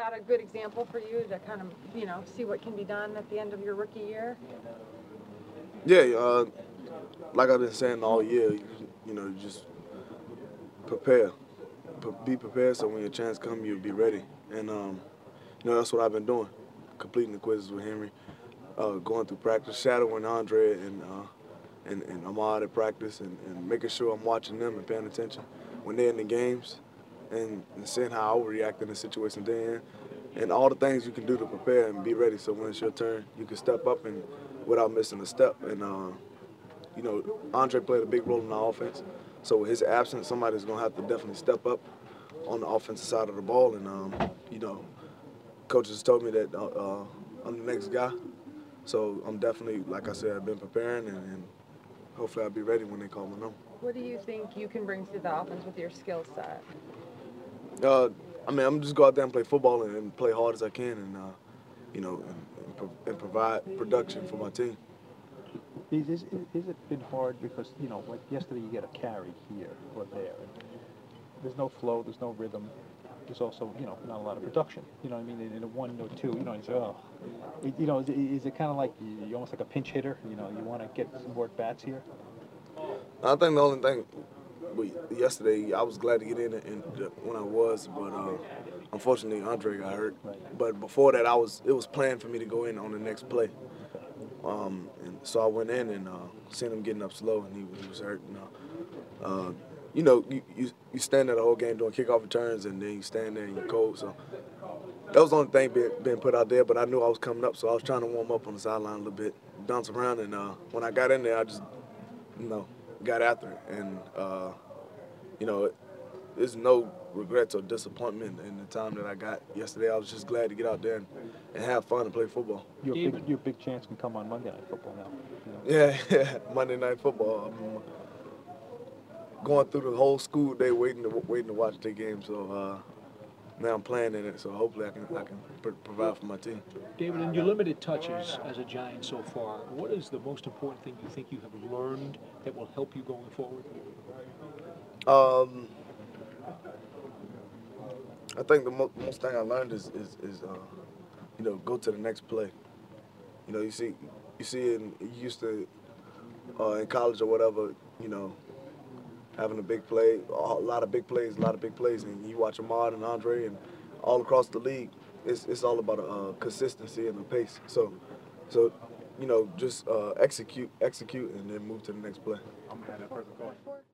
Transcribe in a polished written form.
that a good example for you to kind of, see what can be done at the end of your rookie year? Yeah, like I've been saying all year, you just prepare. Be prepared so when your chance comes, you'll be ready. And, that's what I've been doing, completing the quizzes with Henry, going through practice, shadowing Andre and Ahmad at practice, and making sure I'm watching them and paying attention when they're in the games and seeing how I would react in the situation they're in, and all the things you can do to prepare and be ready so when it's your turn, you can step up and without missing a step. And, Andre played a big role in our offense. So with his absence, somebody's going to have to definitely step up on the offensive side of the ball. And, coaches told me that I'm the next guy. So I'm definitely, like I said, I've been preparing, and hopefully I'll be ready when they call my number. What do you think you can bring to the offense with your skill set? Uh, I'm just go out there and play football and play hard as I can, and and provide production for my team. Is it been hard because, like yesterday you get a carry here or there, and there's no flow, there's no rhythm, there's also, not a lot of production, you know what I mean, in a 1 or 2, you say, oh, is it kind of like you're almost like a pinch hitter, you want to get some more at bats here? I think the only thing yesterday, I was glad to get in when I was, but unfortunately Andre got hurt. Right. But before that, it was planned for me to go in on the next play. And so I went in and seen him getting up slow, and he was hurt. You stand there the whole game doing kickoff returns, and then you stand there and you're cold. So that was the only thing being put out there. But I knew I was coming up, so I was trying to warm up on the sideline a little bit, bounce around, and when I got in there, I just got after it. And there's no regrets or disappointment in the time that I got yesterday. I was just glad to get out there and have fun and play football. Your big chance can come on Monday Night Football now. Yeah, Monday Night Football. I'm going through the whole school day waiting to watch the game. So now I'm playing in it. So hopefully I can provide for my team. David, in your limited touches as a Giant so far, what is the most important thing you think you have learned that will help you going forward? I think the most thing I learned is go to the next play. You see you used to in college or whatever, having a big play, a lot of big plays, and you watch Ahmad and Andre and all across the league. It's all about consistency and the pace. So just execute, and then move to the next play.